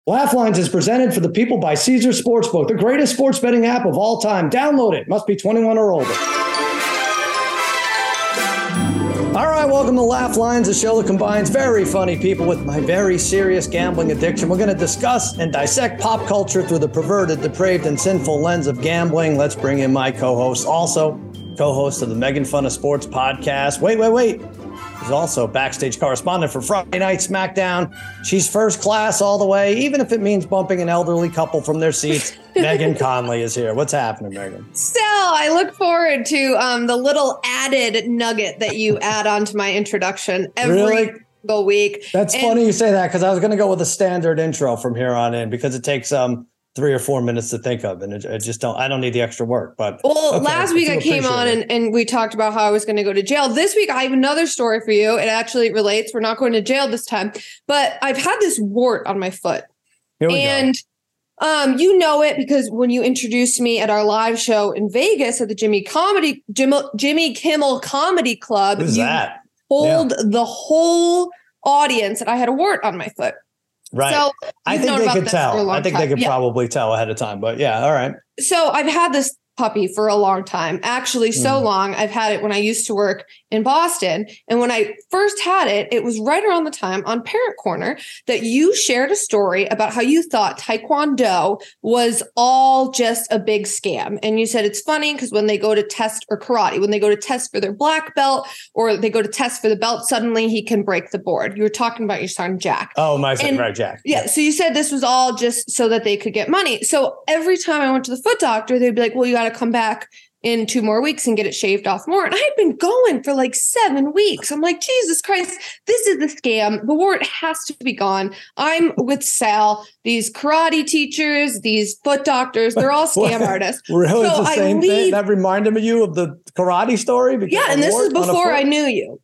Laugh Lines is presented for the people by Caesar Sportsbook, the greatest sports betting app of all time. Download it. Must be 21 or older. All right, welcome to Laugh Lines, a show that combines very funny people with my very serious gambling addiction. We're going to discuss and dissect pop culture through the perverted, depraved, and sinful lens of gambling. Let's bring in my co-host, also co-host of the Megan Fun of Sports podcast. Wait. She's also backstage correspondent for Friday Night SmackDown. She's first class all the way, even if it means bumping an elderly couple from their seats. Megan Conley is here. What's happening, Megan? So I look forward to the little added nugget that you add onto my introduction every single week. That's funny you say that, because I was going to go with a standard intro from here on in, because it takes 3 or 4 minutes to think of, and I don't need the extra work. But last week I came on and we talked about how I was going to go to jail. This week I have another story for you. It actually relates. We're not going to jail this time, but I've had this wart on my foot. Here we go. You know it because when you introduced me at our live show in Vegas at the Jimmy Kimmel Comedy Club, told the whole audience that I had a wart on my foot. Right. So I think they could tell. I think they could probably tell ahead of time. But yeah, all right. So I've had this puppy for a long time, actually so long. I've had it when I used to work in Boston. And when I first had it, it was right around the time on Parent Corner that you shared a story about how you thought Taekwondo was all just a big scam. And you said it's funny because when they go to test, or karate, when they go to test for their black belt or they go to test for the belt, suddenly he can break the board. You were talking about your son, Jack. Oh, my son, right, Jack. Yeah. So you said this was all just so that they could get money. So every time I went to the foot doctor, they'd be like, well, you got to come back in 2 more weeks and get it shaved off more. And I had been going for like 7 weeks. I'm like, Jesus Christ, this is the scam. The wart has to be gone. I'm with Sal. These karate teachers, these foot doctors, they're all scam artists. Really? So the same thing? That reminded you of the karate story? Yeah, and this is before I knew you.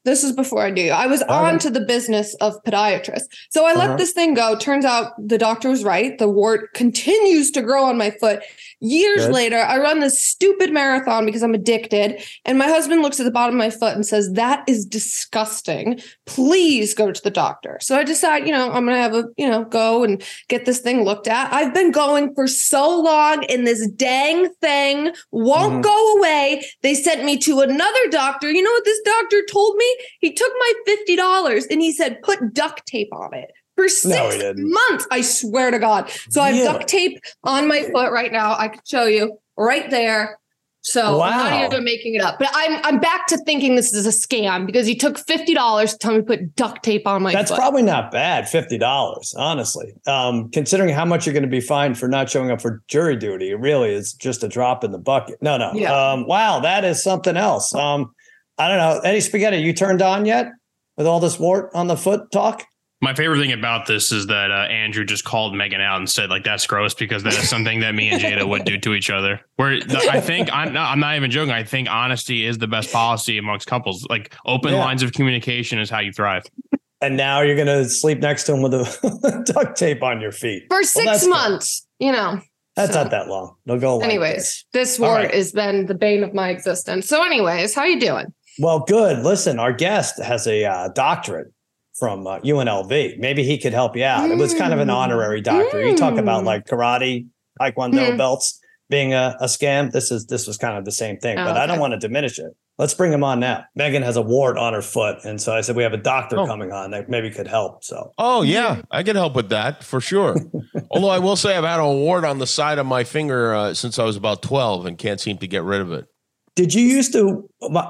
I was on to the business of podiatrist. So I let this thing go. Turns out the doctor was right. The wart continues to grow on my foot. Years later, I run this stupid marathon because I'm addicted. And my husband looks at the bottom of my foot and says, that is disgusting. Please go to the doctor. So I decide, I'm going to have go and get this thing looked at. I've been going for so long and this dang thing won't go away. They sent me to another doctor. You know what this doctor told me? He took my $50 and he said, put duct tape on it. For 6 months, I swear to God. So I have duct tape on my foot right now. I can show you right there. So I'm not even making it up. But I'm back to thinking this is a scam because he took $50 to tell me to put duct tape on my foot. That's probably not bad, $50, honestly. Considering how much you're going to be fined for not showing up for jury duty, it really is just a drop in the bucket. No. Yeah. Wow, that is something else. I don't know. Eddie Spaghetti, you turned on yet with all this wart on the foot talk? My favorite thing about this is that Andrew just called Megan out and said, like, that's gross because that is something that me and Jada would do to each other. I think I'm not even joking. I think honesty is the best policy amongst couples. Like open lines of communication is how you thrive. And now you're going to sleep next to him with a duct tape on your feet for 6 months, That's not that long. They'll go away. Anyways, this wart has been the bane of my existence. So anyways, how you doing? Well, good. Listen, our guest has a doctorate from UNLV. Maybe he could help you out. It was kind of an honorary doctor. You talk about like karate, taekwondo belts being a scam. This was kind of the same thing, but I don't want to diminish it. Let's bring him on now. Megan has a wart on her foot. And so I said, we have a doctor coming on that maybe could help. So. Oh yeah, I could help with that for sure. Although I will say I've had a wart on the side of my finger since I was about 12 and can't seem to get rid of it. Did you used to,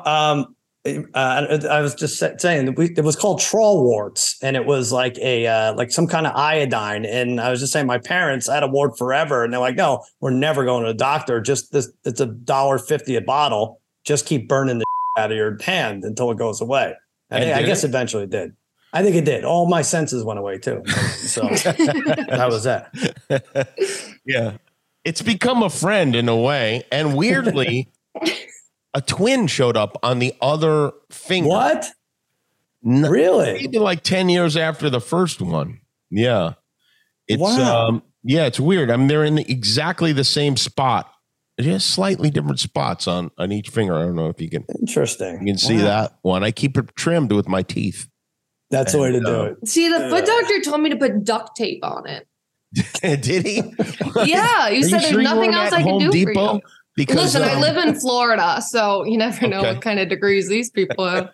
I was just saying it was called trawl warts, and it was like like some kind of iodine. And I was just saying my parents had a wart forever, and they're like, no, we're never going to the doctor. Just this, it's $1.50 a bottle. Just keep burning the out of your hand until it goes away. I guess eventually it did. I think it did. All my senses went away too. So that was that. Yeah, it's become a friend in a way, and weirdly. A twin showed up on the other finger. What? Really? Maybe like 10 years after the first one. Yeah. It's it's weird. I mean, they're in exactly the same spot. Just slightly different spots on each finger. I don't know if you can. Interesting. You can see that one. I keep it trimmed with my teeth. That's the way to do it. See, the foot doctor told me to put duct tape on it. Did he? Yeah, you said there's nothing else I can do for you. Because, listen, I live in Florida, so you never know what kind of degrees these people have.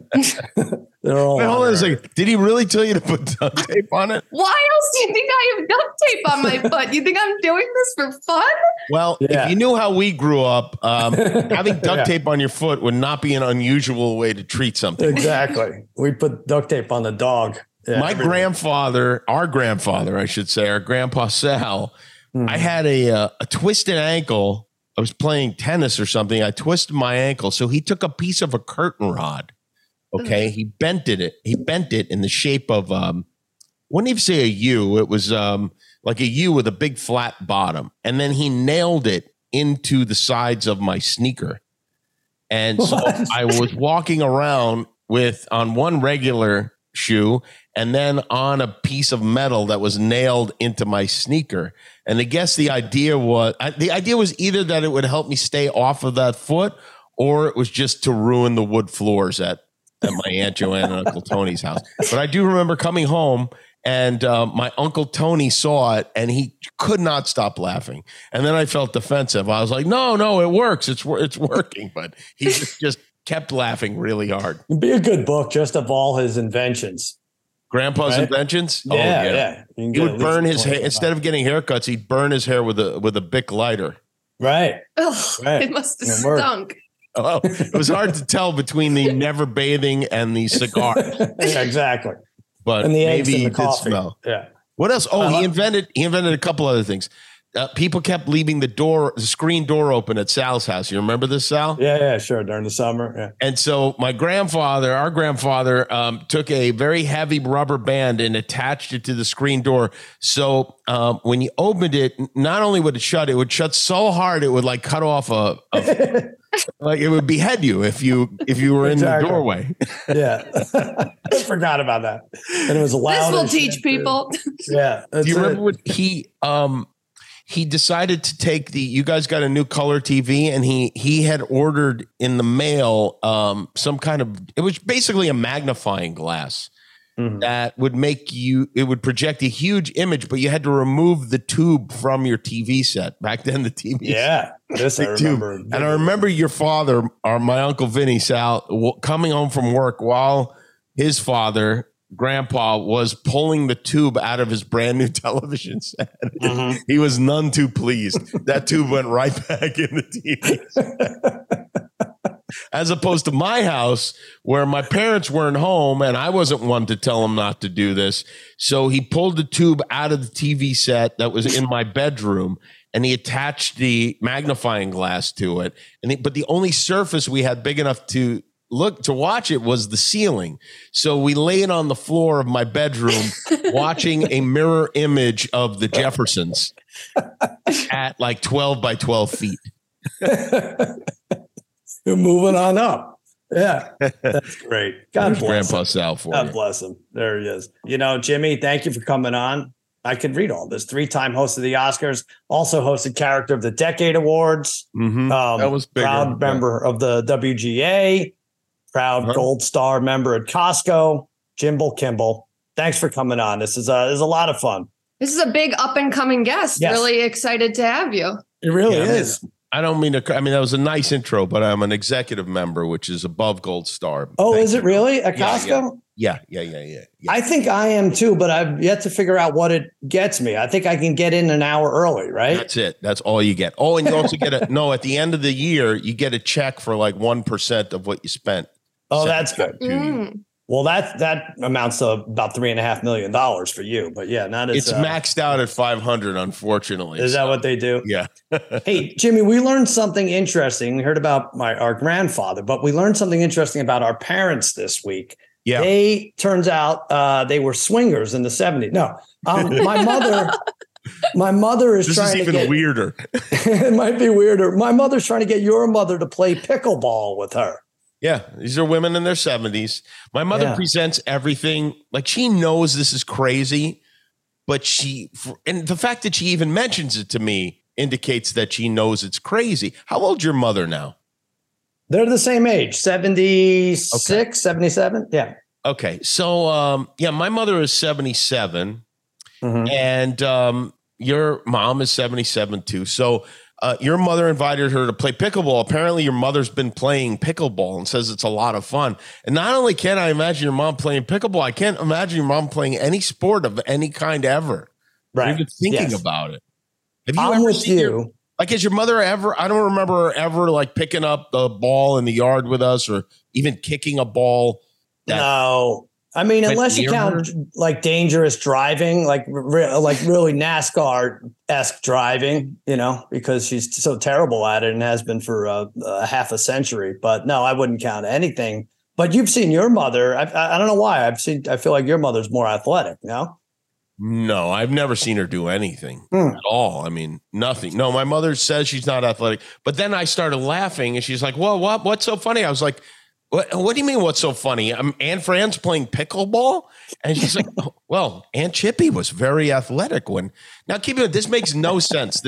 They're all. Wait, hold on a second. Did he really tell you to put duct tape on it? Why else do you think I have duct tape on my foot? You think I'm doing this for fun? Well, if you knew how we grew up, having duct tape on your foot would not be an unusual way to treat something. Exactly. We put duct tape on the dog. Yeah, My grandfather, our grandfather, I should say, our grandpa Sal, I had a twisted ankle. I was playing tennis or something. I twisted my ankle. So he took a piece of a curtain rod. Okay. He bent it. He bent it in the shape of, wouldn't even say a U. It was like a U with a big flat bottom. And then he nailed it into the sides of my sneaker. And so I was walking around on one regular shoe and then on a piece of metal that was nailed into my sneaker. And I guess the idea was either that it would help me stay off of that foot, or it was just to ruin the wood floors at my Aunt Joanne and Uncle Tony's house. But I do remember coming home and my Uncle Tony saw it and he could not stop laughing. And then I felt defensive. I was like, no, it works. It's working. But he just kept laughing really hard. It'd be a good book just of all his inventions. Grandpa's inventions? Yeah. He would burn his hair. Instead of getting haircuts, he'd burn his hair with a Bic lighter. Right. Right. It must have stunk. Oh, it was hard to tell between the never bathing and the cigar. Yeah, exactly. But and the eggs maybe and the coffee. Smell. Yeah. What else? Oh, he invented a couple other things. People kept leaving the screen door open at Sal's house. You remember this, Sal? Yeah, sure. During the summer. Yeah. And so our grandfather, took a very heavy rubber band and attached it to the screen door. So when you opened it, not only would it would shut so hard, it would like cut off like it would behead you if you were in the doorway. Yeah. I forgot about that. And it was loud. This will teach people. Yeah. Do you remember what he decided to take you guys got a new color TV and he had ordered in the mail it was basically a magnifying glass that would it would project a huge image, but you had to remove the tube from your TV set. Back then the TV this I remember. And I remember your father, or my Uncle Vinny, Sal, coming home from work while his father, Grandpa, was pulling the tube out of his brand new television set. He was none too pleased. That tube went right back in the TV. As opposed to my house, where my parents weren't home and I wasn't one to tell them not to do this. So he pulled the tube out of the TV set that was in my bedroom and he attached the magnifying glass to it. But the only surface we had big enough to watch it was the ceiling. So we laid on the floor of my bedroom watching a mirror image of the Jeffersons at like 12 by 12 feet. You're moving on up. Yeah. That's great. God bless Grandpa Sal for God bless him. There he is. Jimmy, thank you for coming on. I could read all this. 3-time host of the Oscars, also hosted Character of the Decade Awards. That was bigger. Proud member of the WGA. Proud Gold Star member at Costco, Jimbo Kimball. Thanks for coming on. This is a lot of fun. This is a big up and coming guest. Yes. Really excited to have you. It really is. I don't mean to. I mean, that was a nice intro, but I'm an executive member, which is above Gold Star. Oh, is it really at Costco? Yeah. I think I am too, but I've yet to figure out what it gets me. I think I can get in an hour early, right? That's it. That's all you get. Oh, and you also get at the end of the year, you get a check for like 1% of what you spent. Oh, that's good. Well, that amounts to about $3.5 million for you, but yeah, not as it's maxed out at 500. Unfortunately, is that what they do? Yeah. Hey, Jimmy, we learned something interesting. We heard about our grandfather, but we learned something interesting about our parents this week. Yeah, turns out they were swingers in the 70s. No, my mother is trying to get. This is even weirder. It might be weirder. My mother's trying to get your mother to play pickleball with her. Yeah, these are women in their 70s. My mother presents everything like she knows this is crazy, but and the fact that she even mentions it to me indicates that she knows it's crazy. How old's your mother now? They're the same age, 76, 77. Yeah. Okay. So, my mother is 77 And your mom is 77 too. So your mother invited her to play pickleball. Apparently your mother's been playing pickleball and says it's a lot of fun. And not only can I imagine your mom playing pickleball, I can't imagine your mom playing any sport of any kind ever. Right. Even thinking about it. Have you I'm ever with seen you. has your mother ever, I don't remember her ever like picking up the ball in the yard with us or even kicking a ball. No. I mean, unless you count like dangerous driving, like really NASCAR-esque driving, because she's so terrible at it and has been for a half a century. But no, I wouldn't count anything. But you've seen your mother. I don't know why. I feel like your mother's more athletic, no? No, I've never seen her do anything at all. I mean, nothing. No, my mother says she's not athletic. But then I started laughing and she's like, well, what's so funny? I was like, what do you mean what's so funny? Aunt Fran's playing pickleball? And she's like, oh, well, Aunt Chippy was very athletic when. Now, keep it. This makes no sense.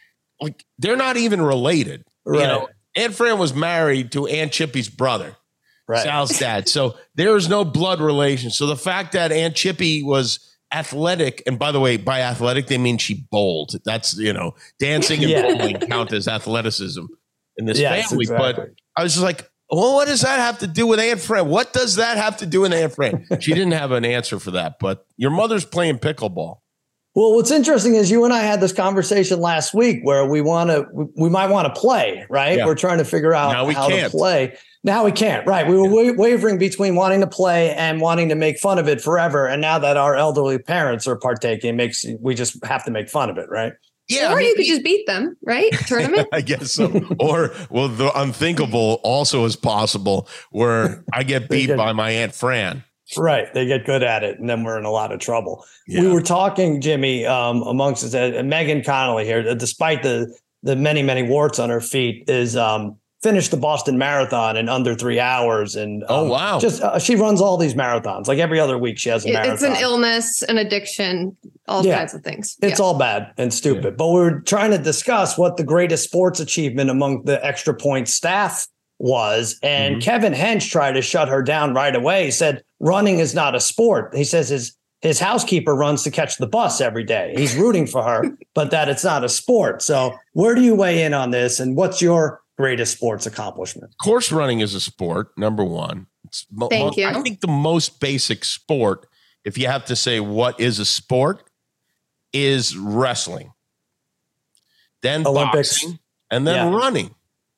They're not even related. Right. Aunt Fran was married to Aunt Chippy's brother, right. Sal's dad. So there is no blood relation. So the fact that Aunt Chippy was athletic, and by the way, by athletic, they mean she bowled. That's, dancing and bowling count as athleticism in this family. Exactly. But I was just like, well, what does that have to do with Aunt Fran? What does that have to do with Aunt Fran? She didn't have an answer for that, but your mother's playing pickleball. Well, what's interesting is you and I had this conversation last week where we might want to play, right? Yeah. We're trying to figure out how to play. Now we can't, right? We were wavering between wanting to play and wanting to make fun of it forever. And now that our elderly parents are partaking, we just have to make fun of it, right? Yeah, or you could just beat them, right? Tournament? I guess so. Or, the unthinkable also is possible where I get beat by my Aunt Fran. Right. They get good at it, and then we're in a lot of trouble. Yeah. We were talking, Jimmy, amongst us, Megan Connolly here, despite the many, many warts on her feet, is finished the Boston Marathon in under 3 hours. And oh, wow. She runs all these marathons. Like every other week she has a marathon. It's an illness, an addiction, all kinds of things. It's all bad and stupid. Yeah. But we were trying to discuss what the greatest sports achievement among the Extra Point staff was. And Kevin Hench tried to shut her down right away. He said, running is not a sport. He says his housekeeper runs to catch the bus every day. He's rooting for her, but that it's not a sport. So where do you weigh in on this? And what's your greatest sports accomplishment? Course running is a sport, number one. Thank you. I think the most basic sport, if you have to say what is a sport, is wrestling. Then Olympics. Boxing, and then running.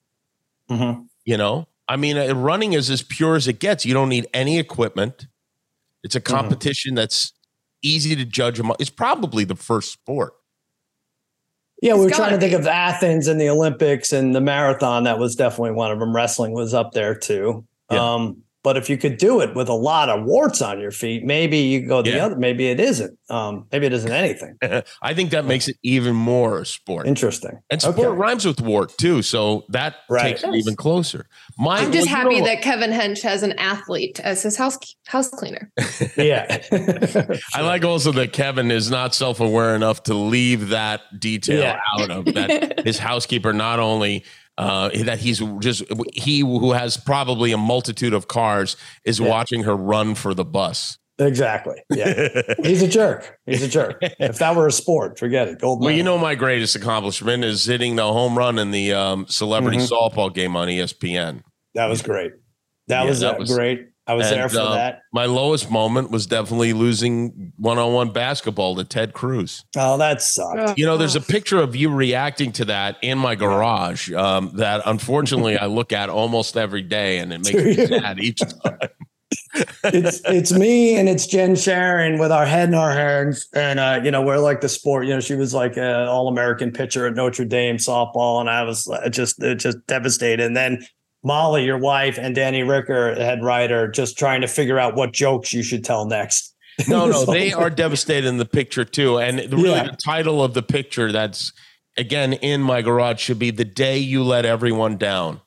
Running is as pure as it gets. You don't need any equipment. It's a competition that's easy to judge. It's probably the first sport. Yeah, we were trying to think of Athens and the Olympics and the marathon. That was definitely one of them. Wrestling was up there too. Yeah. But if you could do it with a lot of warts on your feet, maybe you go the other. Maybe it isn't. Maybe it isn't anything. I think that makes it even more a sport. Interesting. And sport rhymes with wart too, so that takes it even closer. I'm just happy that Kevin Hench has an athlete as his house cleaner. Yeah. I like also that Kevin is not self-aware enough to leave that detail out of that. His housekeeper not only that he who has probably a multitude of cars is watching her run for the bus. Exactly. Yeah. He's a jerk. If that were a sport, forget it. Gold medal. Well, my greatest accomplishment is hitting the home run in the celebrity softball game on ESPN. That was great. That was great. I was there for that. My lowest moment was definitely losing one-on-one basketball to Ted Cruz. Oh, that sucked. There's a picture of you reacting to that in my garage that unfortunately I look at almost every day, and it makes me sad each time. It's me and it's Jen Sharon with our head in our hands, and we're like the sport. She was like an All-American pitcher at Notre Dame softball, and I was just devastated. And then Molly, your wife, and Danny Ricker, head writer, just trying to figure out what jokes you should tell next. No, they are devastated in the picture too. And the title of the picture that's, again, in my garage should be "The Day You Let Everyone Down."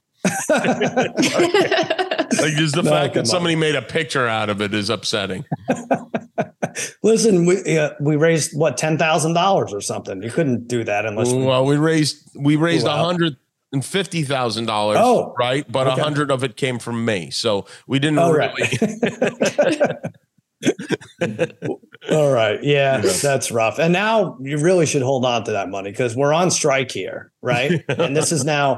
Just the fact that somebody made a picture out of it is upsetting. Listen, we raised $10,000 or something. You couldn't do that unless we raised $150,000. Oh, right, but 100 of it came from me, so we didn't really. All right. Yeah, that's rough. And now you really should hold on to that money because we're on strike here, right? And this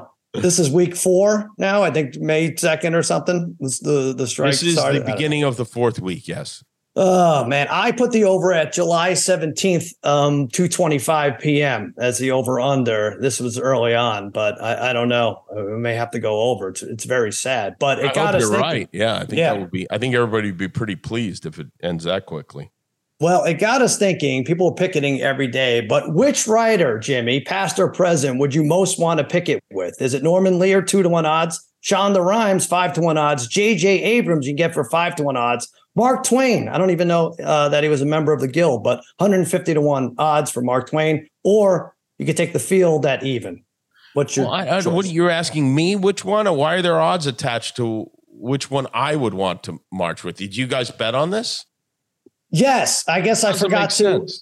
is week 4 now. I think May 2nd or something was the strike. This is the beginning of the 4th week. Yes. Oh man, I put the over at July 17th, 2:25 p.m. as the over under. This was early on, but I don't know. We may have to go over. It's very sad, but it got us thinking. Right. Yeah, I think that would be. I think everybody would be pretty pleased if it ends that quickly. Well, it got us thinking. People are picketing every day, but which writer, Jimmy, past or present, would you most want to picket with? Is it Norman Lear, 2-1 odds? Shonda Rhimes, 5-1 odds? J.J. Abrams, you can get for 5-1 odds. Mark Twain, I don't even know that he was a member of the Guild, but 150-1 odds for Mark Twain. Or you could take the field at even. What's your what you're asking me? Which one? Or why are there odds attached to which one I would want to march with? Did you guys bet on this? Yes, I guess I forgot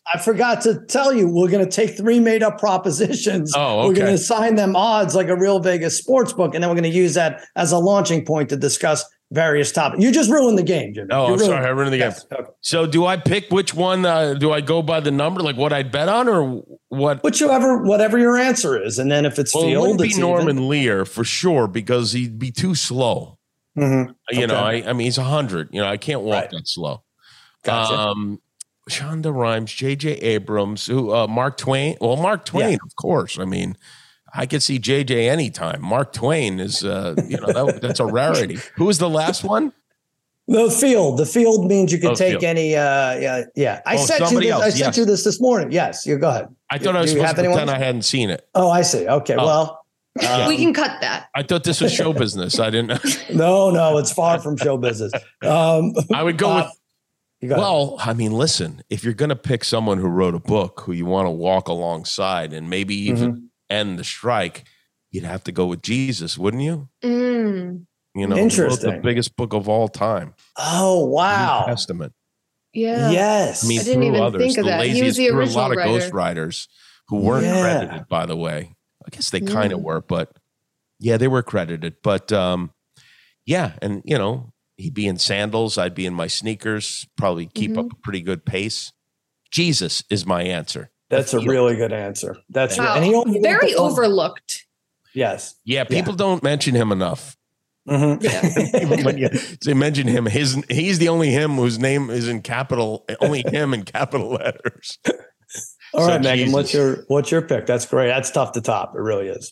to tell you. We're going to take 3 made-up propositions. Oh, okay. We're going to assign them odds like a real Vegas sports book, and then we're going to use that as a launching point to discuss various topics. You just ruined the game, Jimmy. Oh, I'm sorry, I ruined the game. Okay. So do I pick which one? Do I go by the number, like what I'd bet on, or what? Whatever your answer is, and then if it's field, it wouldn't be Norman Lear for sure because he'd be too slow. Mm-hmm. You know, I mean, he's 100. You know, I can't walk that slow. Gotcha. Shonda Rhimes, J.J. Abrams, Mark Twain. Well, Mark Twain, of course. I mean, I could see J.J. anytime. Mark Twain is, that's a rarity. Who was the last one? The field. The field means you can take any. Yeah. I sent you this morning. Yes, you go ahead. I thought I was supposed to pretend I hadn't seen it. Oh, I see. Okay, well. We can cut that. I thought this was show business. I didn't know. No, it's far from show business. I would go with. Well, I mean, listen, if you're going to pick someone who wrote a book who you want to walk alongside and maybe even end the strike, you'd have to go with Jesus, wouldn't you? Mm. You know, interesting. The biggest book of all time. Oh, wow. New Testament. Yeah. Yes. I mean, I didn't even think of that. He was the original a lot of writer. ghost writers who weren't credited, by the way. I guess they kind of were, but they were credited. But and you know, he'd be in sandals. I'd be in my sneakers, probably keep up a pretty good pace. Jesus is my answer. That's a really good answer. That's and he very overlooked. Yes. Yeah. People don't mention him enough. Mm-hmm. Yeah. Even when they mention him, he's the only him whose name is in capital, only him in capital letters. All right, Megan, what's your pick? That's great. That's tough to top. It really is.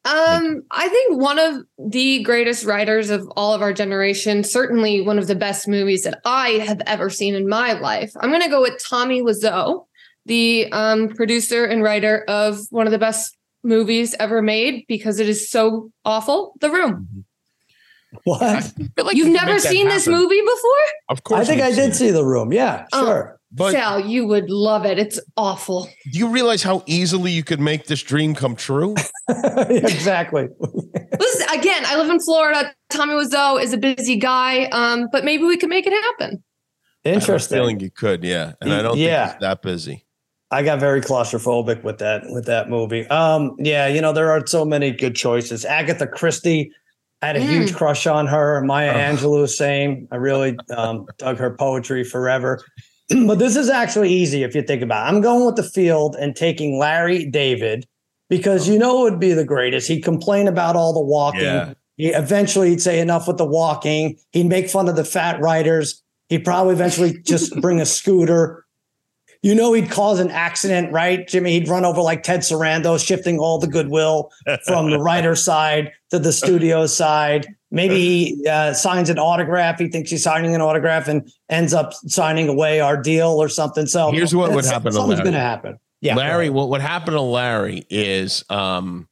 I think one of the greatest writers of all of our generation, certainly one of the best movies that I have ever seen in my life. I'm going to go with Tommy Wiseau, the producer and writer of one of the best movies ever made because it is so awful. The Room. What? Like you've never seen this movie before? Of course. I think I did see The Room. Yeah, sure. But Sal, you would love it. It's awful. Do you realize how easily you could make this dream come true? Exactly. Listen, again, I live in Florida. Tommy Wiseau is a busy guy, but maybe we could make it happen. Interesting. I have a feeling you could, yeah. And I don't think he's that busy. I got very claustrophobic with that movie. You know, there are so many good choices. Agatha Christie, I had a huge crush on her. Maya Angelou, same. I really dug her poetry forever. But this is actually easy if you think about it. I'm going with the field and taking Larry David because you know it would be the greatest. He'd complain about all the walking. Yeah. He'd say enough with the walking. He'd make fun of the fat writers. He'd probably eventually just bring a scooter. You know, he'd cause an accident, right, Jimmy? He'd run over like Ted Sarando, shifting all the goodwill from the writer's side to the studio side. Maybe he signs an autograph. He thinks he's signing an autograph and ends up signing away our deal or something. So here's what would happen to Larry. Something's going to happen. Yeah, Larry. What would happen to Larry is the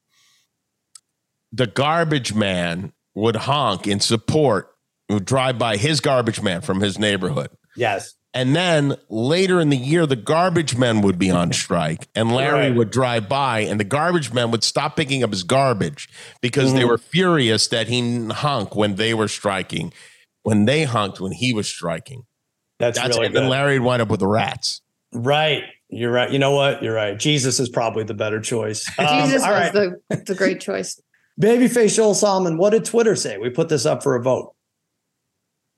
garbage man would honk in support, would drive by his garbage man from his neighborhood. Yes. And then later in the year, the garbage men would be on strike and Larry would drive by and the garbage men would stop picking up his garbage because they were furious that he honked when they were striking, when they honked when he was striking. That's really good. And then Larry would wind up with the rats. Right. You're right. You know what? You're right. Jesus is probably the better choice. Jesus was the great choice. Babyface Joel Solomon, what did Twitter say? We put this up for a vote.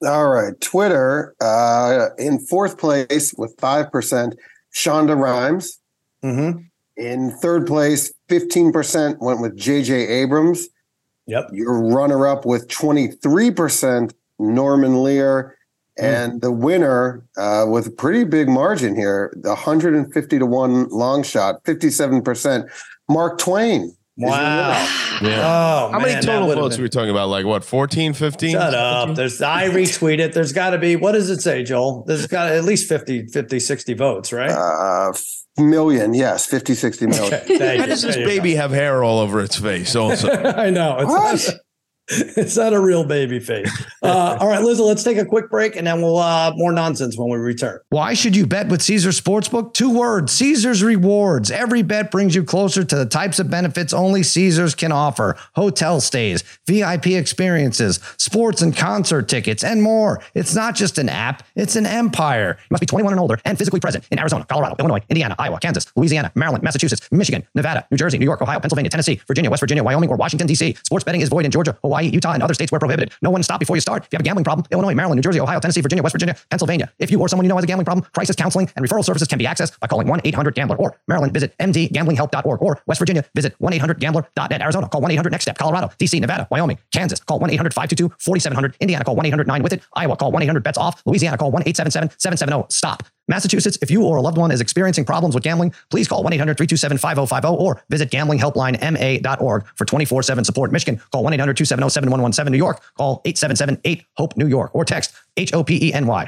All right. Twitter in fourth place with 5%, Shonda Rhimes. Mm-hmm. In third place, 15% went with J.J. Abrams. Yep. Your runner-up with 23%, Norman Lear. And the winner with a pretty big margin here, the 150-1 long shot, 57%, Mark Twain. Wow. Yeah. Oh, how many total votes are we talking about? Like what, 14, 15? Shut 17? up. I retweet it. There's got to be, what does it say, Joel? There's got at least 50, 60 votes, right? Million, yes, 50, 60 million. Okay, Why does this baby have hair all over its face also? I know. It's not a real baby face. All right, Liz, let's take a quick break and then we'll more nonsense when we return. Why should you bet with Caesars Sportsbook? 2 words, Caesars Rewards. Every bet brings you closer to the types of benefits only Caesars can offer. Hotel stays, VIP experiences, sports and concert tickets, and more. It's not just an app, it's an empire. You must be 21 and older and physically present in Arizona, Colorado, Illinois, Indiana, Iowa, Kansas, Louisiana, Maryland, Massachusetts, Michigan, Nevada, New Jersey, New York, Ohio, Pennsylvania, Tennessee, Virginia, West Virginia, Wyoming, or Washington, D.C. Sports betting is void in Georgia, Hawaii, Utah, and other states where prohibited. No one stop before you start. If you have a gambling problem, Illinois, Maryland, New Jersey, Ohio, Tennessee, Virginia, West Virginia, Pennsylvania. If you or someone you know has a gambling problem, crisis counseling and referral services can be accessed by calling 1-800-GAMBLER. Or Maryland, visit mdgamblinghelp.org. Or West Virginia, visit 1-800-GAMBLER.net. Arizona, call 1-800-NEXT-STEP. Colorado, D.C., Nevada, Wyoming, Kansas, call 1-800-522-4700. Indiana, call 1-800-9-WITH-IT. Iowa, call 1-800-BETS-OFF. Louisiana, call 1-877-770-STOP. Massachusetts, if you or a loved one is experiencing problems with gambling, please call 1-800-327-5050 or visit gamblinghelplinema.org for 24/7 support. Michigan, call 1-800-270-7117. New York, call 877-8-HOPE-NEW York or text HOPENY.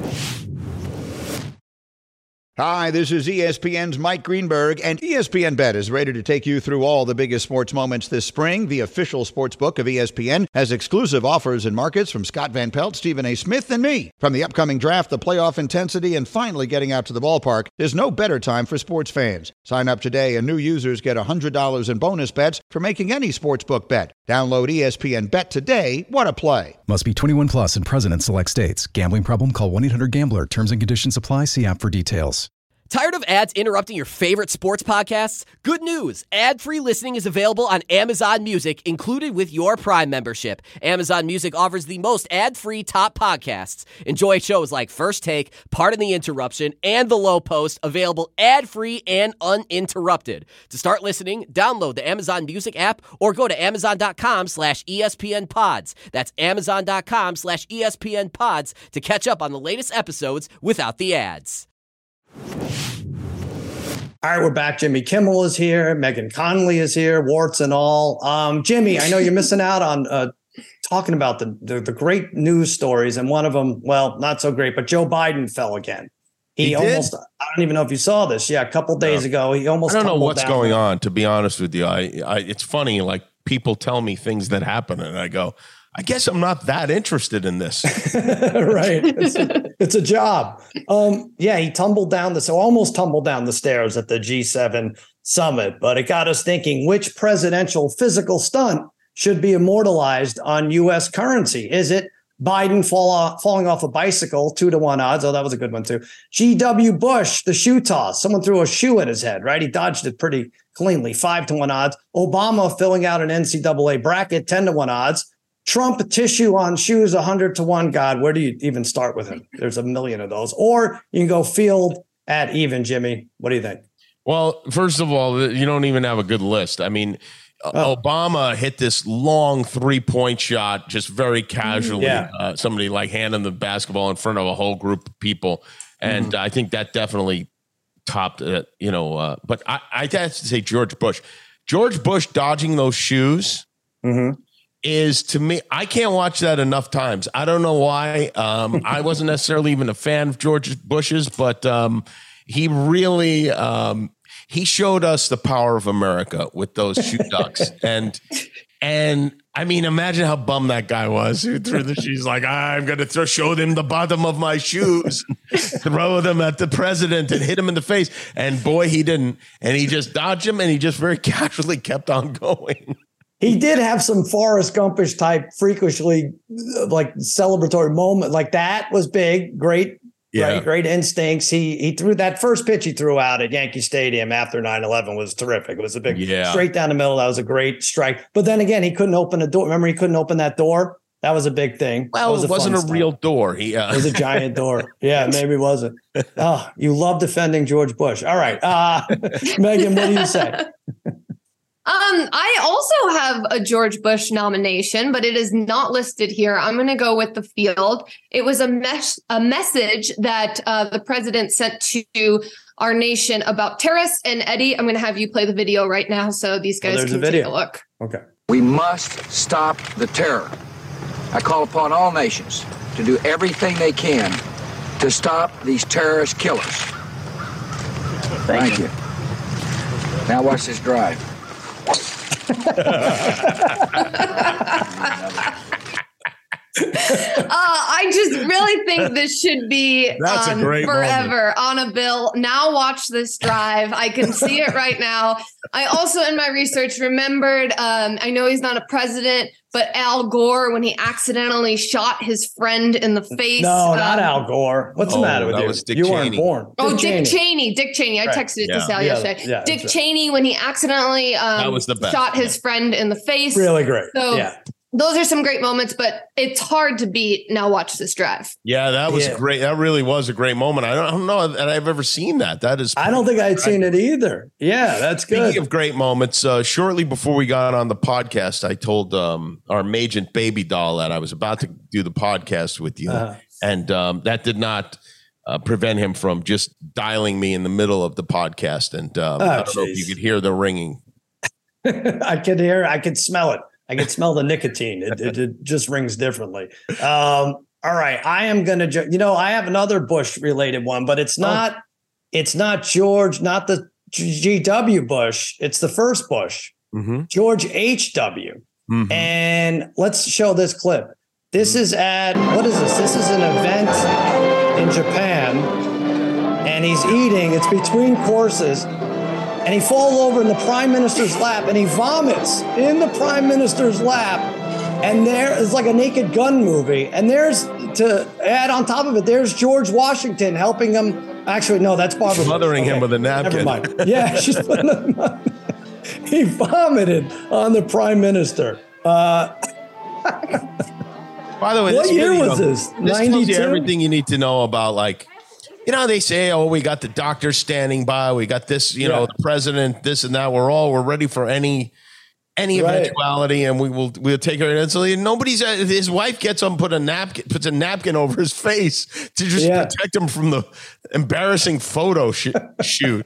Hi, this is ESPN's Mike Greenberg, and ESPN Bet is ready to take you through all the biggest sports moments this spring. The official sports book of ESPN has exclusive offers and markets from Scott Van Pelt, Stephen A. Smith, and me. From the upcoming draft, the playoff intensity, and finally getting out to the ballpark, there's no better time for sports fans. Sign up today, and new users get $100 in bonus bets for making any sportsbook bet. Download ESPN Bet today. What a play. Must be 21 plus and present in select states. Gambling problem? Call 1-800-GAMBLER. Terms and conditions apply. See app for details. Tired of ads interrupting your favorite sports podcasts? Good news. Ad-free listening is available on Amazon Music, included with your Prime membership. Amazon Music offers the most ad-free top podcasts. Enjoy shows like First Take, Pardon the Interruption, and The Low Post, available ad-free and uninterrupted. To start listening, download the Amazon Music app or go to amazon.com/ESPN Pods. That's amazon.com/ESPN Pods to catch up on the latest episodes without the ads. All right, we're back. Jimmy Kimmel is here. Megan Connolly is here, warts and all. Jimmy, I know you're missing out on talking about the great news stories. And one of them, well, not so great, but Joe Biden fell again. He almost, I don't even know if you saw this. Yeah, a couple days ago, he almost. I don't know what's down going on, to be honest with you. It's funny, like people tell me things that happen and I go, I guess I'm not that interested in this. Right. It's a job. Yeah, he almost tumbled down the stairs at the G7 summit, but it got us thinking, which presidential physical stunt should be immortalized on U.S. currency? Is it Biden falling off a bicycle, 2-1 odds? Oh, that was a good one too. G.W. Bush, the shoe toss. Someone threw a shoe at his head, right? He dodged it pretty cleanly, 5-1 odds. Obama filling out an NCAA bracket, 10-1 odds. Trump tissue on shoes, 100-1. God, where do you even start with him? There's a million of those. Or you can go field at even, Jimmy. What do you think? Well, first of all, you don't even have a good list. I mean, Obama hit this long 3-point shot, just very casually. Yeah. Somebody like handing the basketball in front of a whole group of people. And I think that definitely topped it, but I have to say George Bush. George Bush dodging those shoes is, to me, I can't watch that enough times. I don't know why. I wasn't necessarily even a fan of George Bush's, but he really he showed us the power of America with those shoe ducks. And I mean, imagine how bummed that guy was who threw the shoes. Like, I'm going to show them the bottom of my shoes, throw them at the president and hit him in the face. And boy, he didn't. And he just dodged him and he just very casually kept on going. He did have some Forrest Gumpish type, freakishly like celebratory moment. Like that was big, great, right, great instincts. He threw that first pitch he threw out at Yankee Stadium after 9/11 was terrific. It was a big straight down the middle. That was a great strike. But then again, he couldn't open the door. Remember, he couldn't open that door That was a big thing. Well, it wasn't a real door. It was a giant door. Yeah, maybe it wasn't. Oh, you love defending George Bush. All right. Megan, what do you say? I also have a George Bush nomination, but it is not listed here. I'm going to go with the field. It was a message that the president sent to our nation about terrorists. And Eddie, I'm going to have you play the video right now so these guys can take a look. Okay. We must stop the terror. I call upon all nations to do everything they can to stop these terrorist killers. Thank you. Now watch this drive. I just really think this should be on forever on a bill. Now watch this drive. I can see it right now. I also, in my research, remembered, I know he's not a president, but Al Gore, when he accidentally shot his friend in the face. No, not Al Gore. What's the matter with you? Was Dick you Cheney. Weren't born. Dick Cheney. Dick Cheney. I texted it to Sal yesterday. Yeah, Dick Cheney, when he accidentally shot his friend in the face. Really great. So, those are some great moments, but it's hard to beat. Now watch this drive. Yeah, that was great. That really was a great moment. I don't know that I've ever seen that. That is. I don't think I'd seen it either. Yeah, that's good. Speaking of great moments, shortly before we got on the podcast, I told our Magent baby doll that I was about to do the podcast with you, and that did not prevent him from just dialing me in the middle of the podcast. And I don't know if you could hear the ringing. I could hear. I could smell it. I can smell the nicotine. It just rings differently. All right. I am going to, I have another Bush related one, but it's not George, not the G.W. Bush. It's the first Bush, George H.W. And let's show this clip. This is what is this? This is an event in Japan and he's eating. It's between courses. And he falls over in the prime minister's lap and he vomits in the prime minister's lap. And there is like a Naked Gun movie. And there's, to add on top of it, there's George Washington helping him. Actually, no, that's Barbara. Smothering him with a napkin. Never mind. Yeah, she's putting him on. He vomited on the prime minister. By the way, what year was this? This tells you everything you need to know about, like, they say, we got the doctor standing by. We got this, the president, this and that. We're ready for any eventuality, and we'll take her. And so his wife gets on, puts a napkin over his face to just protect him from the embarrassing photo shoot.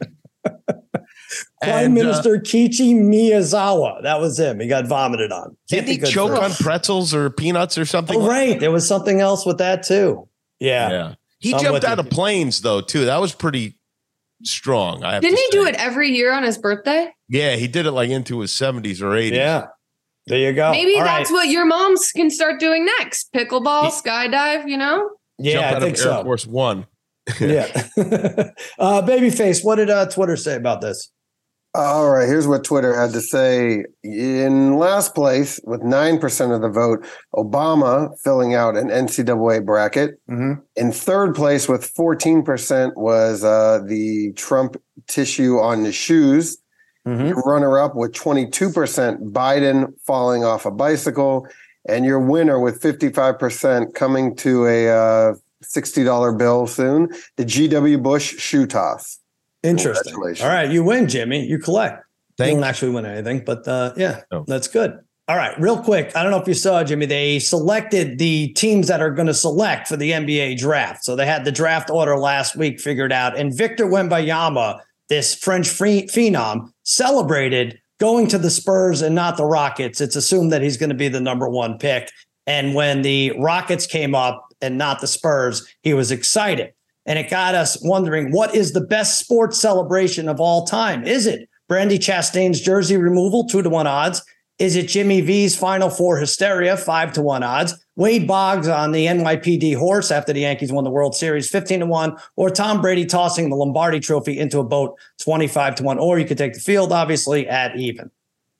Prime Minister Kiichi Miyazawa. That was him. He got vomited on. Didn't he choke on pretzels or peanuts or something? Oh, right. There was something else with that too. Yeah. He jumped out of planes, though, too. That was pretty strong. Didn't he do it every year on his birthday? Yeah, he did it like into his 70s or 80s. Yeah. There you go. Maybe that's what your moms can start doing next. Pickleball, skydive, Yeah, I think so. Air Force One. Yeah. Babyface, what did Twitter say about this? All right, here's what Twitter had to say. In last place, with 9% of the vote, Obama filling out an NCAA bracket. In third place, with 14%, was the Trump tissue on the shoes. Your runner-up with 22%, Biden falling off a bicycle. And your winner with 55% coming to a $60 bill soon, the G.W. Bush shoe toss. Interesting. All right, you win, Jimmy. You collect. You don't actually win anything, but that's good. All right, real quick. I don't know if you saw, Jimmy, they selected the teams that are going to select for the NBA draft. So they had the draft order last week figured out. And Victor Wembanyama, this French phenom, celebrated going to the Spurs and not the Rockets. It's assumed that he's going to be the number one pick. And when the Rockets came up and not the Spurs, he was excited. And it got us wondering, what is the best sports celebration of all time? Is it Brandi Chastain's jersey removal, 2-1 odds? Is it Jimmy V's Final Four hysteria, 5-1 odds? Wade Boggs on the NYPD horse after the Yankees won the World Series, 15-1, or Tom Brady tossing the Lombardi Trophy into a boat, 25-1, or you could take the field, obviously, at even.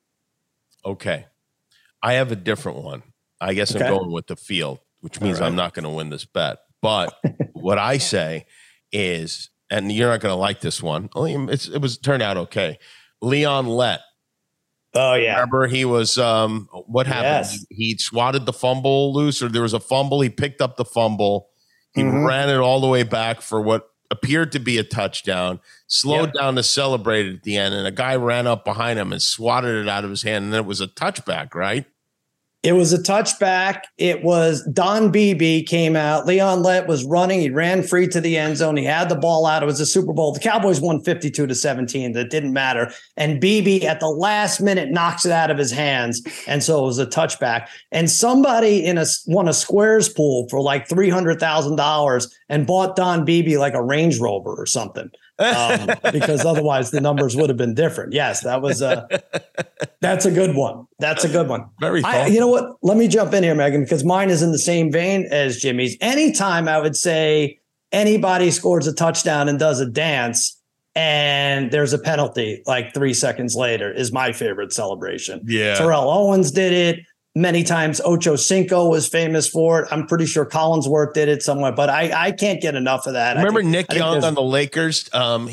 Okay. I have a different one. I guess I'm going with the field, which means I'm not going to win this bet. But what I say is, and you're not going to like this one. It turned out okay. Leon Lett Oh yeah. Remember he was what happened? Yes. He swatted the fumble loose, or there was a fumble. He picked up the fumble. He ran it all the way back for what appeared to be a touchdown, slowed down to celebrate it at the end, and a guy ran up behind him and swatted it out of his hand, and then it was a touchback, right? It was a touchback. It was Don Beebe came out. Leon Lett was running. He ran free to the end zone. He had the ball out. It was a Super Bowl. The Cowboys won 52-17. That didn't matter. And Beebe at the last minute knocks it out of his hands. And so it was a touchback. And somebody won a squares pool for like $300,000 and bought Don Beebe like a Range Rover or something. Because otherwise the numbers would have been different. Yes, that's a good one. That's a good one. Very you know what? Let me jump in here, Megan, because mine is in the same vein as Jimmy's. Anytime I would say anybody scores a touchdown and does a dance and there's a penalty like 3 seconds later is my favorite celebration. Yeah. Terrell Owens did it. Many times Ocho Cinco was famous for it. I'm pretty sure Collinsworth did it somewhere, but I can't get enough of that. Remember Nick Young on the Lakers?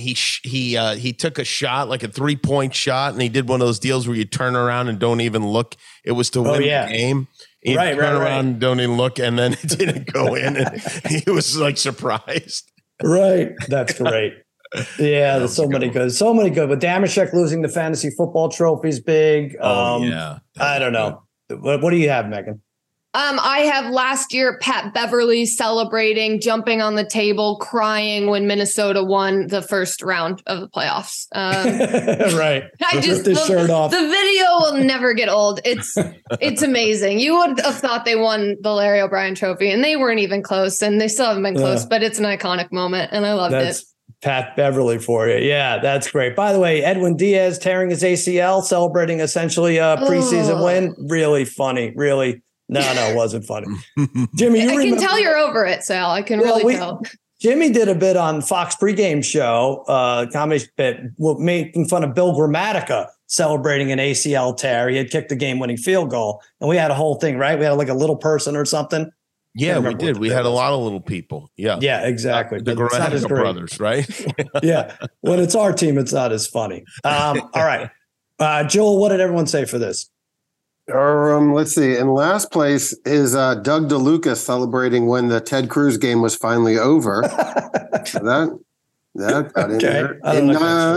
He took a shot, like a 3-point shot, and he did one of those deals where you turn around and don't even look. It was to win the game. He turned around and don't even look, and then it didn't go in, and he was like surprised. Right. That's great. Yeah, there's so many good. But Damashek losing the fantasy football trophy is big. I don't know. What do you have, Megan? I have last year Pat Beverly celebrating, jumping on the table, crying when Minnesota won the first round of the playoffs. Right. The shirt off. The video will never get old. It's amazing. You would have thought they won the Larry O'Brien trophy, and they weren't even close, and they still haven't been close, but it's an iconic moment, and I loved it. Pat Beverly for you. Yeah, that's great. By the way, Edwin Diaz tearing his ACL, celebrating essentially a preseason win. Really funny. Really. No, it wasn't funny. Jimmy, I can tell you're over it, Sal. I can really tell. Jimmy did a bit on Fox pregame show, comedy bit, making fun of Bill Gramatica celebrating an ACL tear. He had kicked the game-winning field goal, and we had a whole thing, right? We had like a little person or something. Yeah, we did. We had a lot of little people. Yeah. Yeah, exactly. The Gramatica brothers, right? Yeah. When it's our team, it's not as funny. All right. Joel, what did everyone say for this? Let's see. In last place is Doug DeLucas celebrating when the Ted Cruz game was finally over. that got in there. In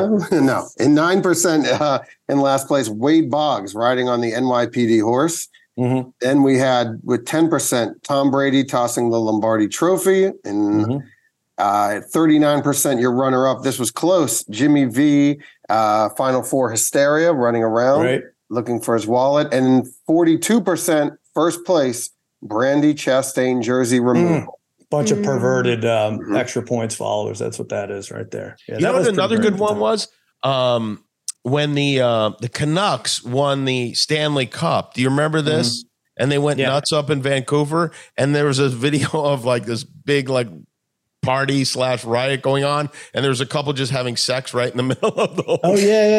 9% in last place, Wade Boggs riding on the NYPD horse. Mm-hmm. Then we had with 10% Tom Brady tossing the Lombardi Trophy, and 39% your runner-up. This was close. Jimmy V, Final Four hysteria, running around looking for his wallet, and 42% first place Brandy Chastain jersey removal. Bunch of perverted extra points followers. That's what that is right there. Yeah, you know what another good one was? When the Canucks won the Stanley Cup. Do you remember this? And they went nuts up in Vancouver, and there was a video of like this big like party / riot going on, and there was a couple just having sex right in the middle of the whole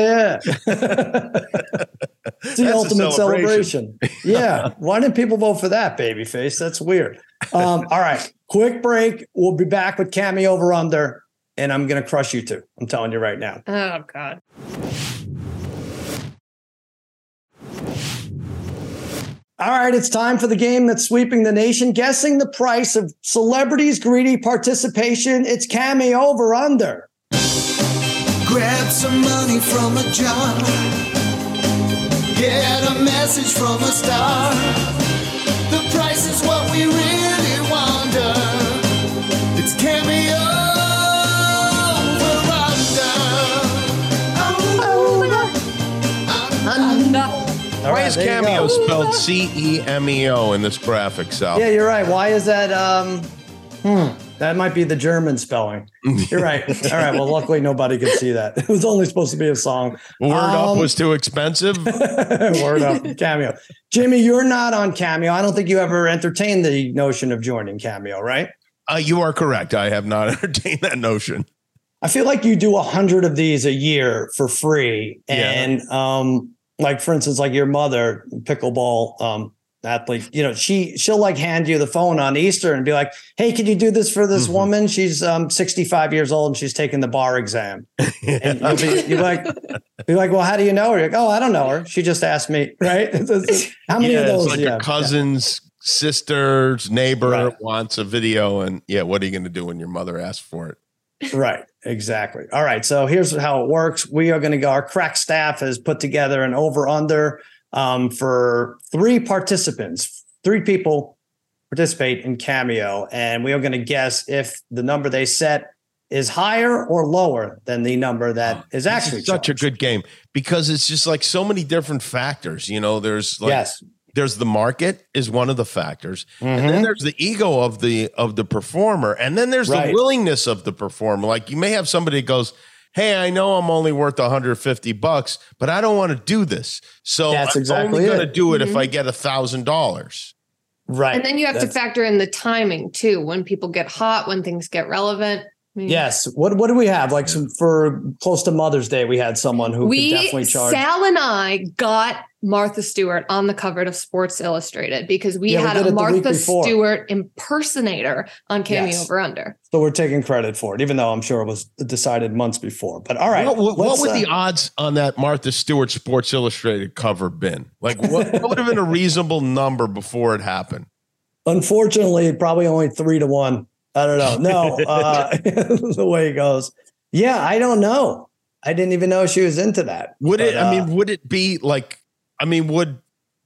It's the ultimate celebration. Yeah. Why didn't people vote for that, babyface? That's weird. All right. Quick break. We'll be back with Cammy Over Under, and I'm going to crush you two. I'm telling you right now. Oh, God. All right, it's time for the game that's sweeping the nation. Guessing the price of celebrities' greedy participation. It's Cammy Over Under. Grab some money from a jar. Get a message from a star. The price is what we really wonder. It's Cammy Over Under. Why is Cameo spelled CEMEO in this graphic, Sal? Yeah, you're right. Why is that? That might be the German spelling. You're right. All right. Well, luckily nobody could see that. It was only supposed to be a song. Word Up was too expensive. Word Up, Cameo. Jimmy, you're not on Cameo. I don't think you ever entertained the notion of joining Cameo, right? You are correct. I have not entertained that notion. I feel like you do 100 of these a year for free. And like, for instance, like your mother, pickleball athlete, she'll like hand you the phone on Easter and be like, hey, can you do this for this woman? She's 65 years old and she's taking the bar exam. And you'll be like, well, how do you know her? You're like, oh, I don't know her. She just asked me, right? How many of those? It's like your cousin's sister's neighbor wants a video, and what are you going to do when your mother asks for it? Right, exactly. All right, so here's how it works. We are going to go. Our crack staff has put together an over/under for 3 participants. 3 people participate in Cameo, and we are going to guess if the number they set is higher or lower than the number that is actually such a good game, because it's just like so many different factors. There's like there's the market is one of the factors, and then there's the ego of the performer, and then there's the willingness of the performer. Like you may have somebody that goes, hey, I know I'm only worth $150, but I don't want to do this. So I'm only going to do it if I get $1,000. Right. And then you have to factor in the timing too. When people get hot, when things get relevant. Yes. What do we have? Like for close to Mother's Day, we had someone who could definitely charge. Sal and I got Martha Stewart on the cover of Sports Illustrated because we had a Martha Stewart impersonator on Cameo Over Under. So we're taking credit for it, even though I'm sure it was decided months before. But all right. What would the odds on that Martha Stewart Sports Illustrated cover been? Like what would have been a reasonable number before it happened? Unfortunately, probably only 3-1. I don't know. No, the way it goes. Yeah, I don't know. I didn't even know she was into that. Would it be like, would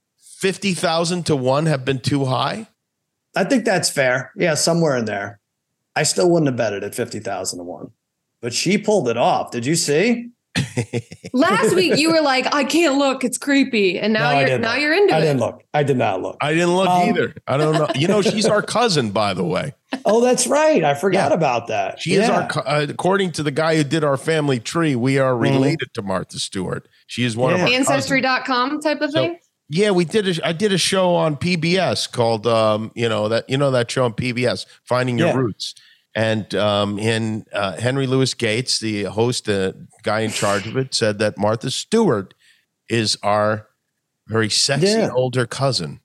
50,000 to 1 have been too high? I think that's fair. Yeah, somewhere in there. I still wouldn't have bet it at 50,000 to 1, but she pulled it off. Did you see? Last week you were like, I can't look, it's creepy, and now you're into it. I didn't look. I did not look. I didn't look either. I don't know. She's our cousin, by the way. Oh, that's right. I forgot about that. She is our. According to the guy who did our family tree, we are related to Martha Stewart. She is one of our Ancestry.com type of thing. Yeah, I did a show on PBS called that show on PBS, Finding Your Roots. And Henry Louis Gates, the host, the guy in charge of it, said that Martha Stewart is our very sexy older cousin.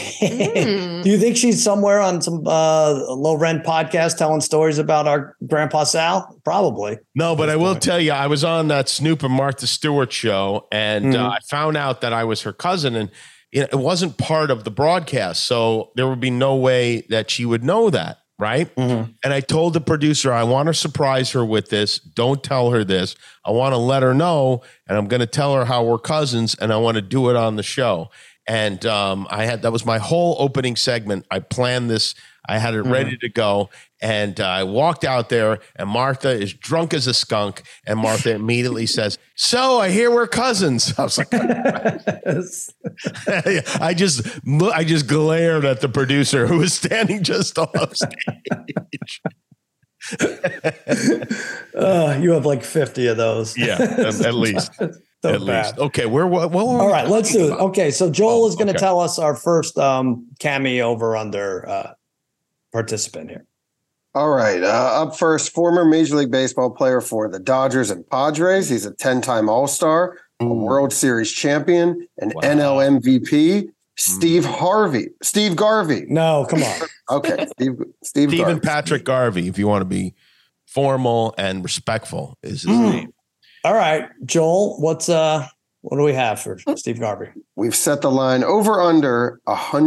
Do you think she's somewhere on some low rent podcast telling stories about our Grandpa Sal? Probably. No, but I will tell you, I was on that Snoop and Martha Stewart show, and I found out that I was her cousin, and it wasn't part of the broadcast, so there would be no way that she would know that. Right. And I told the producer, I want to surprise her with this. Don't tell her this. I want to let her know. And I'm going to tell her how we're cousins, and I want to do it on the show. And that was my whole opening segment. I planned this. I had it ready to go. And I walked out there, and Martha is drunk as a skunk. And Martha immediately says, so I hear we're cousins. I was like, I just glared at the producer who was standing just off stage. You have like 50 of those. Yeah, at least. At least. Okay, all right, let's do it. Okay, so Joel is going to tell us our first Cameo over under participant here. All right. Up first, former Major League Baseball player for the Dodgers and Padres. He's a 10-time All-Star, a World Series champion, an NL MVP, Steve Garvey. No, come on. Okay. Stephen Patrick Garvey, if you want to be formal and respectful, is his name. All right, Joel, what do we have for Steve Garvey? We've set the line over under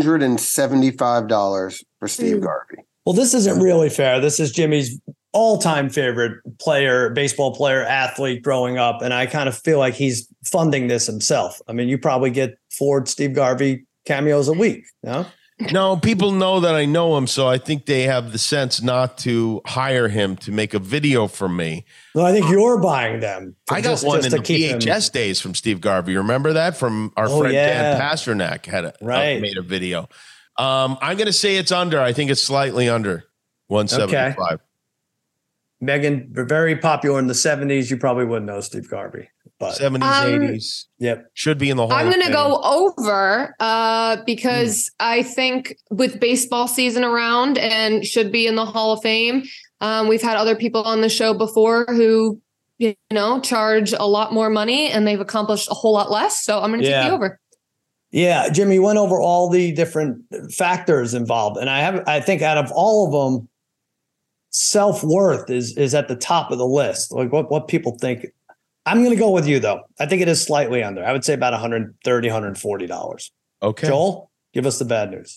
$175 for Steve Garvey. Well, this isn't really fair. This is Jimmy's all-time favorite player, baseball player, athlete growing up, and I kind of feel like he's funding this himself. I mean, you probably get 4 Steve Garvey cameos a week, no? No, people know that I know him, so I think they have the sense not to hire him to make a video for me. No, I think you're buying them. I got one in the VHS days from Steve Garvey. Remember that from our friend Dan Pasternak made a video. I'm going to say it's under. I think it's slightly under 175. Okay. Megan, very popular in the 70s. You probably wouldn't know Steve Garvey. But 70s, 80s. Yep. Should be in the Hall I'm going to go over because I think with baseball season around and should be in the Hall of Fame. We've had other people on the show before who, charge a lot more money and they've accomplished a whole lot less. So I'm going to take the over. Yeah, Jimmy went over all the different factors involved, and I think out of all of them, self-worth is at the top of the list. Like what people think. I'm going to go with you though. I think it is slightly under. I would say about $130, $140. Okay. Joel, give us the bad news.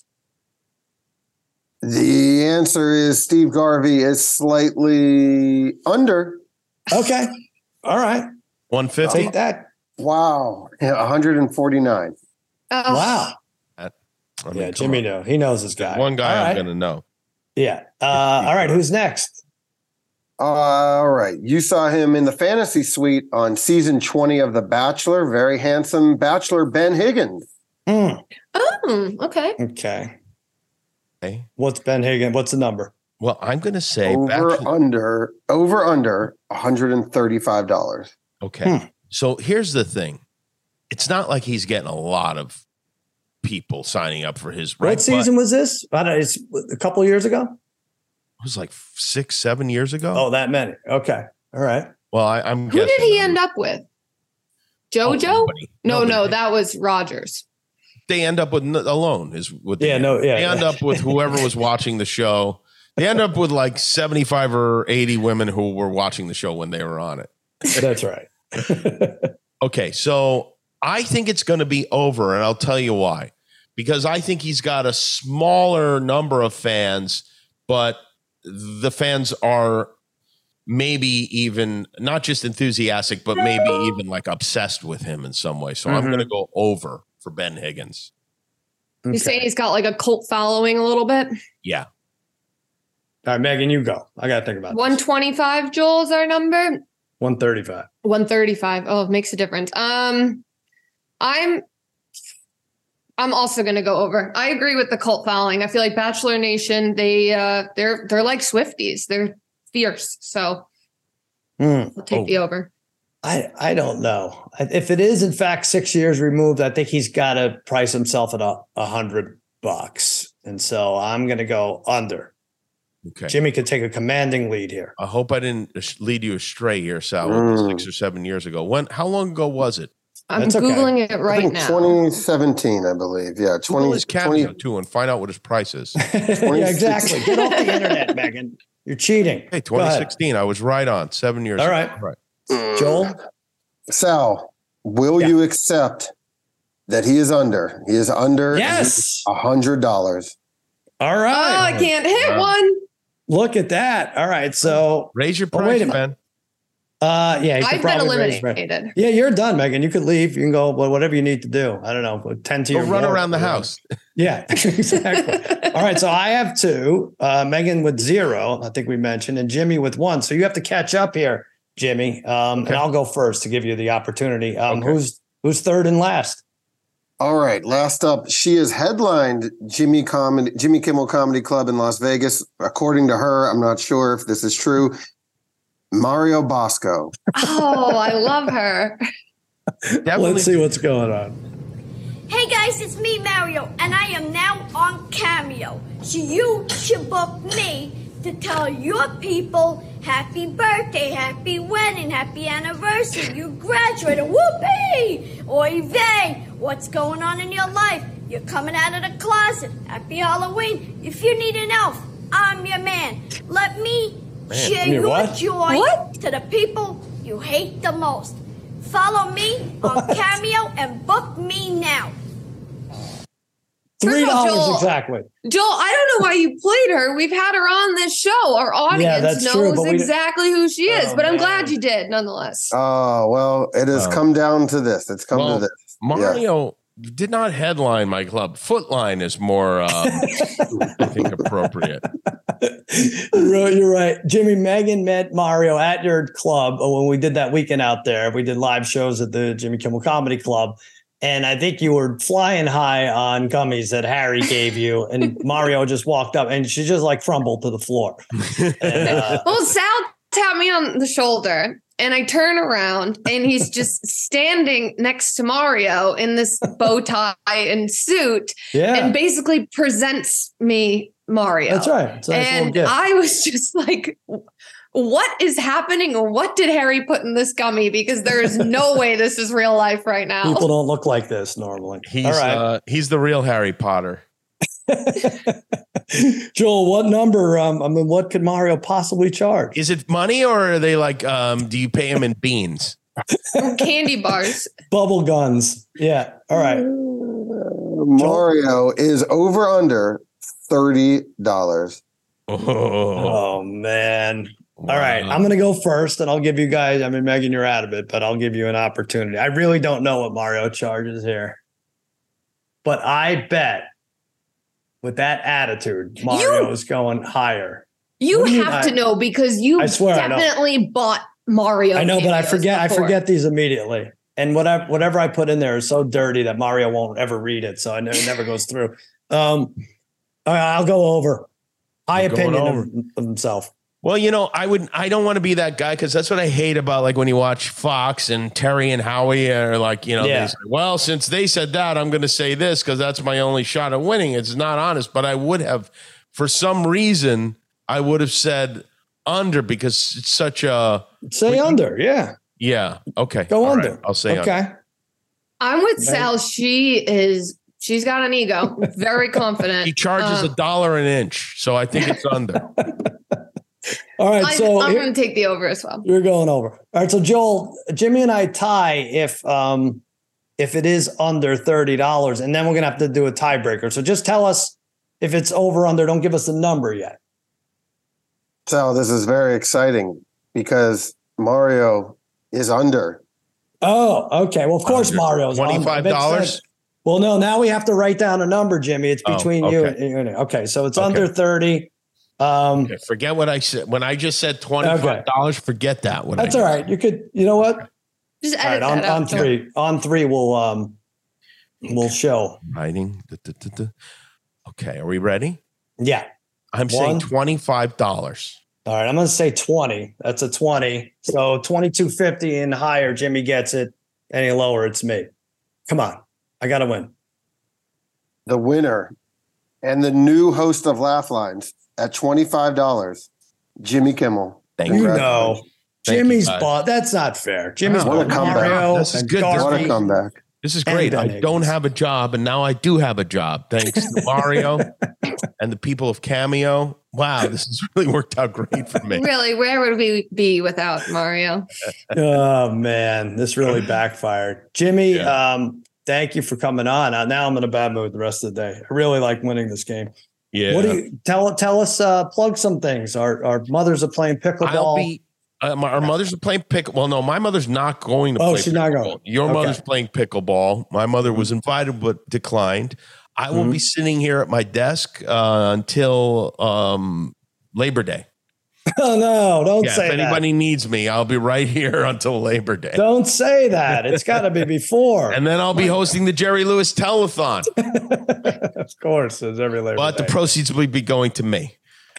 The answer is Steve Garvey is slightly under. Okay. All right. 150. Take that. Wow. 149. Oh. Wow. I mean, Yeah, Jimmy knows. He knows this guy. One guy All I'm right. going to know. Yeah. All right. Who's next? All right. You saw him in the fantasy suite on season 20 of The Bachelor. Very handsome Bachelor Ben Higgins. Oh, okay. Okay. Okay. What's Ben Higgins? What's the number? Well, I'm going to say Over under $135. Okay. So here's the thing. It's not like he's getting a lot of people signing up for his. What season was this? It's a couple of years ago? It was like 6-7 years ago. Oh, that many. Okay. All right. Well, I'm Who guessing. did he end up with? JoJo? Nobody. No, that was Rogers. They end up with alone is what they They end up with whoever was watching the show. They end up with like 75 or 80 women who were watching the show when they were on it. That's right. Okay, so I think it's going to be over, and I'll tell you why. Because I think he's got a smaller number of fans, but the fans are maybe even not just enthusiastic, but maybe even like obsessed with him in some way. So I'm going to go over for Ben Higgins. You saying he's got like a cult following a little bit? Yeah. All right, Megan, you go. I got to think about this. 125, Joel, is our number. 135. 135. Oh, it makes a difference. I'm also going to go over. I agree with the cult following. I feel like Bachelor Nation, they're like Swifties. They're fierce. So I'll take the over. I don't know. If it is in fact 6 years removed, I think he's got to price himself at $100. And so I'm going to go under. Okay. Jimmy could take a commanding lead here. I hope I didn't lead you astray here, Sal, with the 6 or 7 years ago. How long ago was it? I'm Googling it right now. 2017, I believe. Yeah. Google his Cameo too and find out what his price is. Yeah, exactly. Get off the internet, Megan. You're cheating. Hey, 2016. I was right on 7 years All ago. right. Joel? Sal, will you accept that he is under? He is under $100. All right. Oh, I can't hit one. Look at that. All right. So raise your price, Ben. Yeah, you I've could been probably eliminated. Yeah, you're done, Megan. You could leave. You can go whatever you need to do. I don't know, tend to your run door. around the house. Yeah, exactly. All right, so I have 2. Megan with 0, I think we mentioned, and Jimmy with 1. So you have to catch up here, Jimmy. And I'll go first to give you the opportunity. Who's third and last? All right, last up, she has headlined Jimmy Kimmel Comedy Club in Las Vegas. According to her, I'm not sure if this is true, Mario Bosco. Oh, I love her. Let's see what's going on. Hey guys, it's me, Mario, and I am now on Cameo. So you should book me to tell your people happy birthday, happy wedding, happy anniversary, you graduated, whoopee! Oy vey, what's going on in your life? You're coming out of the closet, happy Halloween. If you need an elf, I'm your man. Let me share your joy to the people you hate the most. Follow me on Cameo and book me now. $3 exactly. Joel, I don't know why you played her. We've had her on this show. Our audience knows exactly who she is, but I'm glad you did nonetheless. Oh, well, it has come down to this. It's come to this. Mario did not headline my club. Footline is more, I think, appropriate. You're right. Jimmy, Megan met Mario at your club when we did that weekend out there. We did live shows at the Jimmy Kimmel Comedy Club. And I think you were flying high on gummies that Harry gave you. And Mario just walked up and she just like crumbled to the floor. And, well, Sal tapped me on the shoulder and I turn around and he's just standing next to Mario in this bow tie and suit and basically presents me Mario. That's right. And I was just like, what is happening or what did Harry put in this gummy? Because there is no way this is real life right now. People don't look like this normally. He's All right. He's the real Harry Potter. Joel, what number? What could Mario possibly charge? Is it money or are they like? Do you pay him in beans? Candy bars, bubble guns. Yeah. All right. Mario is over under $30. Oh man. All right. I'm going to go first and I'll give you guys, Megan, you're out of it, but I'll give you an opportunity. I really don't know what Mario charges here, but I bet with that attitude, Mario is going higher. You have to know because you definitely bought Mario. I know, but I forget these immediately. And whatever I put in there is so dirty that Mario won't ever read it. So it never goes through. All right, I'll go over. High opinion of himself. Well, I don't want to be that guy because that's what I hate about like when you watch Fox and Terry and Howie are like, they say, well, since they said that, I'm going to say this because that's my only shot at winning. It's not honest, but I would have, for some reason, I would have said under because it's such a under. Yeah. Yeah. Okay. Go under. Right. I'll say okay. Under. I'm with Sal. She's got an ego. Very confident. He charges $1 an inch, so I think it's under. All right, so I'm going to take the over as well. You're going over. All right, so Joel, Jimmy and I tie if it is under $30, and then we're going to have to do a tiebreaker. So just tell us if it's over under. Don't give us the number yet. So this is very exciting because Mario is under. Oh, okay. Well, of course, Mario's $25. Well, no, now we have to write down a number, Jimmy. It's between you and okay. So it's under 30. Okay, forget what I said. When I just said $25, forget that. That's all right. You could, you know what? Just edit that out. On three, we'll show. Writing. Okay, are we ready? Yeah. I'm saying $25. All right, I'm going to say 20. That's a 20. So $22.50 and higher, Jimmy gets it. Any lower, it's me. Come on. I got to win. The winner and the new host of Laugh Lines at $25, Jimmy Kimmel. Thank you. Jimmy's bought. That's not fair. Jimmy's what a comeback. Mario. This is good. What a comeback. This is great. I don't have a job, and now I do have a job thanks to Mario and the people of Cameo. Wow, this has really worked out great for me. Really, where would we be without Mario? Oh, man, this really backfired. Jimmy, thank you for coming on. Now I'm in a bad mood the rest of the day. I really like winning this game. Yeah. What do you tell us? Plug some things. Our mothers are playing pickleball. Our mothers are playing pickleball. Well, no, my mother's not going to play she's pickleball. not going. Your mother's playing pickleball. My mother was invited but declined. I will be sitting here at my desk until Labor Day. Oh, no, don't say that. If anybody needs me, I'll be right here until Labor Day. Don't say that. It's got to be before. And then I'll be hosting the Jerry Lewis Telethon. Of course, there's every Labor Day. But the proceeds will be going to me.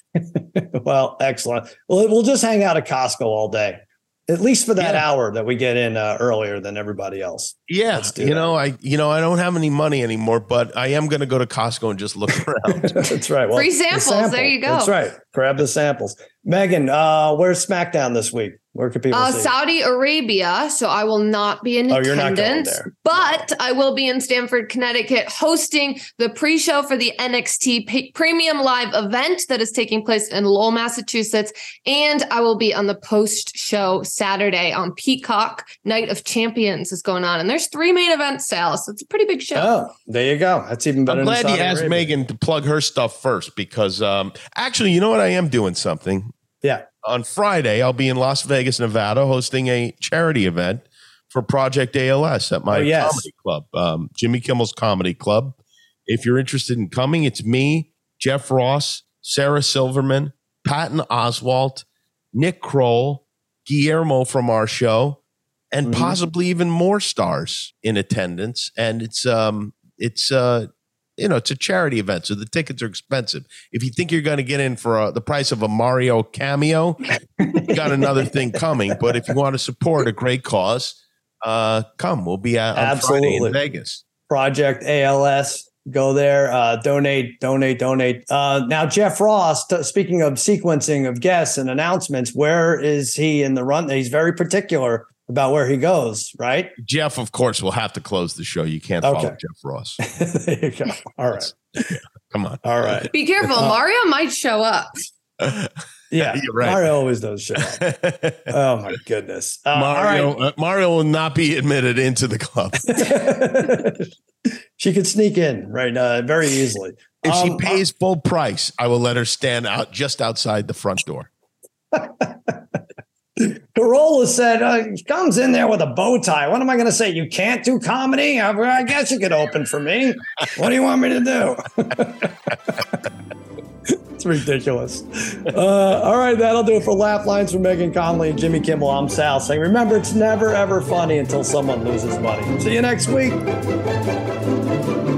Well, excellent. Well, we'll just hang out at Costco all day, at least for that hour that we get in earlier than everybody else. Yeah, I don't have any money anymore, but I am going to go to Costco and just look around. That's right. Well, free samples. There you go. That's right. Grab the samples. Megan, where's SmackDown this week? Where can people see? Saudi Arabia. So I will not be in attendance, you're not going there. But I will be in Stamford, Connecticut, hosting the pre-show for the NXT Premium Live event that is taking place in Lowell, Massachusetts. And I will be on the post-show Saturday on Peacock. Night of Champions is going on. And there's 3 main events, Sal. So it's a pretty big show. Oh, there you go. That's even better. I'm glad you asked Arabia. Megan to plug her stuff first because actually, you know what? I am doing something. Yeah. On Friday, I'll be in Las Vegas, Nevada, hosting a charity event for Project ALS at my comedy club, Jimmy Kimmel's Comedy Club. If you're interested in coming, it's me, Jeff Ross, Sarah Silverman, Patton Oswalt, Nick Kroll, Guillermo from our show, and possibly even more stars in attendance. And it's a charity event, so the tickets are expensive. If you think you're going to get in for the price of a Mario cameo, you got another thing coming. But if you want to support a great cause, come. We'll be on Friday in Vegas. Project ALS. Go there, donate. Now, Jeff Ross, speaking of sequencing of guests and announcements, where is he in the run? He's very particular about where he goes, right? Jeff, of course, will have to close the show. You can't follow Jeff Ross. There you go. All right. Come on. All right. Be careful. Mario might show up. Yeah, you're right. Mario always does show up. Oh, my goodness. Mario will not be admitted into the club. She could sneak in very easily. If she pays full price, I will let her stand out just outside the front door. Carolla said, he comes in there with a bow tie. What am I going to say? You can't do comedy? I guess you could open for me. What do you want me to do? It's ridiculous. All right, that'll do it for Laugh Lines from Megan Conley and Jimmy Kimmel. I'm Sal saying, remember, it's never, ever funny until someone loses money. See you next week.